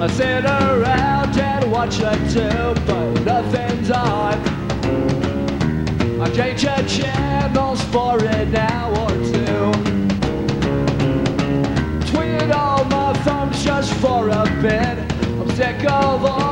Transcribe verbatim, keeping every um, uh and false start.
I sit around and watch her too, but nothing's on. I change the channels for an hour or two. Twiddle my thumbs just for a bit. I'm sick of all